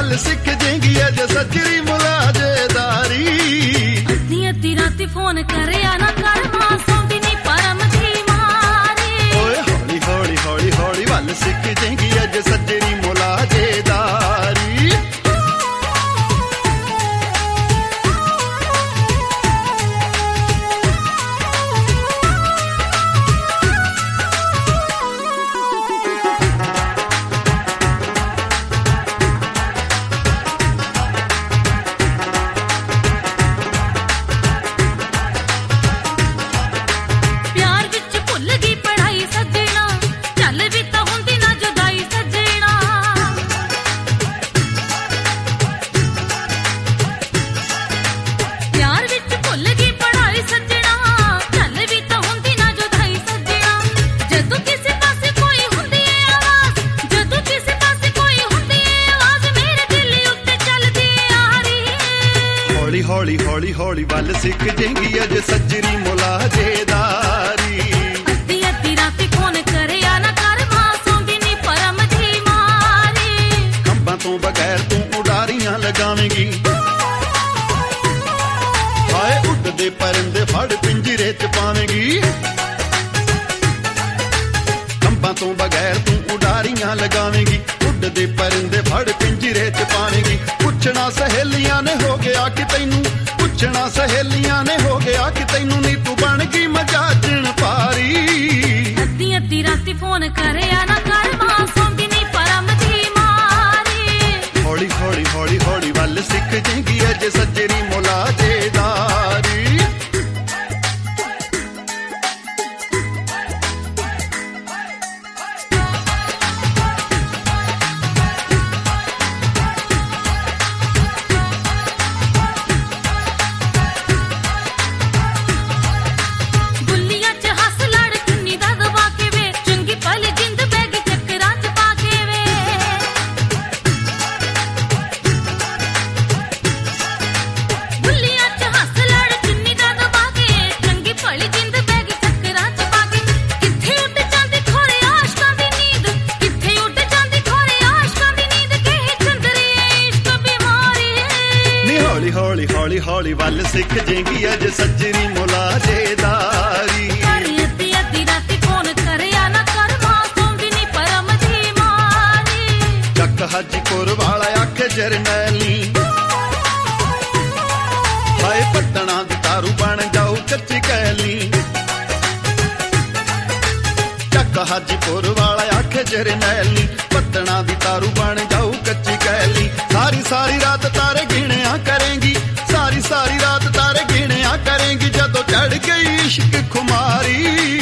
ਵੱਲ ਸਿੱਖ ਜੇਂਗੀ ਅਜ ਸੱਜਰੀ ਮੁਲਾਜੇਦਾਰੀ ਅੱਧੀ ਅੱਧੀ ਰਾਤੀ ਫੋਨ ਕਰਿਆ ਨਾ ਕਰ ਮਾਂ ਸੌਂਦੀ ਨੀ ਪਰਮ ਦੀ ਮਾਰੀ ਓਏ ਹੌਲੀ ਹੌਲੀ ਹੌਲੀ ਹੌਲੀ ਵੱਲ ਸਿੱਖ ਜੇਂਗੀ ਅਜ ਸੱਜਰੀ ਮੁਲਾਜੇਦਾਰੀ ਹੌਲੀ ਹੌਲੀ ਹੌਲੀ ਵੱਲ ਸਿੱਖ ਜੇਂਗੀ ਅਜ ਸੱਜਰੀ ਮੁਲਾਜੇਦਾਰੀ ਅੱਧੀ ਅੱਧੀ ਰਾਤੀ ਫੋਨ ਕਰਿਆ ਨਾ ਕਰ ਮਾਂ ਸੌਂਦੀ ਨੀ ਪਰਮ ਦੀ ਮਾਰੀ ਖੰਭਾਂ ਤੋਂ ਬਗੈਰ ਤੂੰ ਉਡਾਰੀਆਂ ਲਗਾਵੇਂਗੀ ਹਾਏ ਉੱਡਦੇ ਪਰਿੰਦੇ ਫੜ ਪਿੰਜਰੇ ਚ ਪਾਵੇਂਗੀ ਖੰਭਾਂ ਤੋਂ ਬਗੈਰ ਤੂੰ ਉਡਾਰੀਆਂ ਲਗਾਵੇਂਗੀ ਉੱਡਦੇ ਪਰਿੰਦੇ ਫੜ ਪਿੰਜਰੇ ਚ ਪਾਵੇਂਗੀ ਪੁੱਛਣਾ ਸਹੇਲੀਆਂ ਨੇ ਹੋ ਗਿਆ ਕਿ ਤੈਨੂੰ ਪੁੱਛਣਾ ਸਹੇਲੀਆਂ ਨੇ ਹੋ ਗਿਆ ਕਿ ਤੈਨੂੰ ਨੀ ਤੂੰ ਬਣ ਗਈ ਮਜਾਜਣ ਪਾਰੀ ਅੱਧੀ ਅੱਧੀ ਰਾਤੀ ਫੋਨ ਕਰਿਆ ਨਾ ਕਰ ਮਾਂ ਸੌਂਦੀ ਨੀ ਪਰਮ ਦੀ ਮਾਰੀ ਹੌਲੀ ਹੌਲੀ ਹੌਲੀ ਹੌਲੀ ਵੱਲ ਸਿੱਖ ਜੇਂਗੀ ਅਜ ਸੱਜਰੀ ਮੁਲਾਜੇਦਾਰੀ ਹੌਲੀ ਹੌਲੀ ਹੌਲੀ ਵੱਲ ਸਿੱਖ ਜੇਂਗੀ ਅਜ ਸੱਜਰੀ ਮੁਲਾਜੇਦਾਰੀ ਅੱਧੀ ਅੱਧੀ ਰਾਤੀ ਫੋਨ ਕਰਿਆ ਨਾ ਕਰ ਮਾਂ ਸੌਂਦੀ ਨੀ ਪਰਮ ਦੀ ਮਾਰੀ ਚੱਕ ਹਾਜੀਪੁਰ ਵਾਲਾ ਆਖੇ ਜਰਨੈਲੀ ਹਾਏ ਪੱਟਣਾ ਦੀ ਤਾਰੂ ਬਣ ਜਾਊ ਕੱਚੀ ਕੈਲੀ ਚੱਕ ਹਾਜੀਪੁਰ ਵਾਲਾ ਆਖੇ ਜਰਨੈਲੀ ਪੱਟਣਾ ਦੀ ਤਾਰੂ ਬਣ ਜਾਊ ਕੱਚੀ ਕੈਲੀ ਸਾਰੀ ਸਾਰੀ ਰਾਤ ਤਾਰੇ ਗਿਣਿਆ ਕਰੇਂਗੀ ਸਾਰੀ ਸਾਰੀ ਰਾਤ ਤਾਰੇ ਗਿਣਿਆ ਕਰੇਂਗੀ ਜਦੋਂ ਚੜ ਗਈ ਇਸ਼ਕ ਖੁਮਾਰੀ